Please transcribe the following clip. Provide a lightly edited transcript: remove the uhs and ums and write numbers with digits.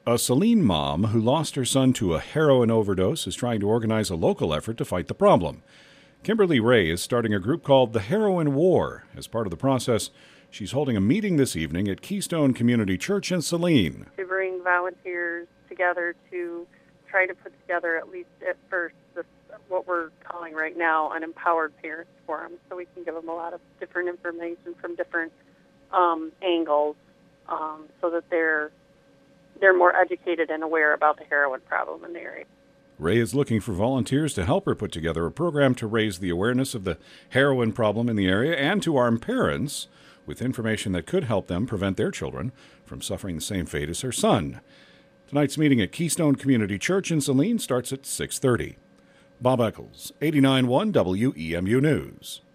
A Saline mom who lost her son to a heroin overdose is trying to organize a local effort to fight the problem. Kimberly Ray is starting a group called the Heroin War. As part of the process, she's holding a meeting this evening at Keystone Community Church in Saline. To bring volunteers together to try to put together, at least at first, what we're calling right now an empowered parents forum, so we can give them a lot of different information from different angles, so that they're more educated and aware about the heroin problem in the area. Ray is looking for volunteers to help her put together a program to raise the awareness of the heroin problem in the area and to arm parents with information that could help them prevent their children from suffering the same fate as her son. Tonight's meeting at Keystone Community Church in Saline starts at 6:30. Bob Eccles, 89.1 WEMU News.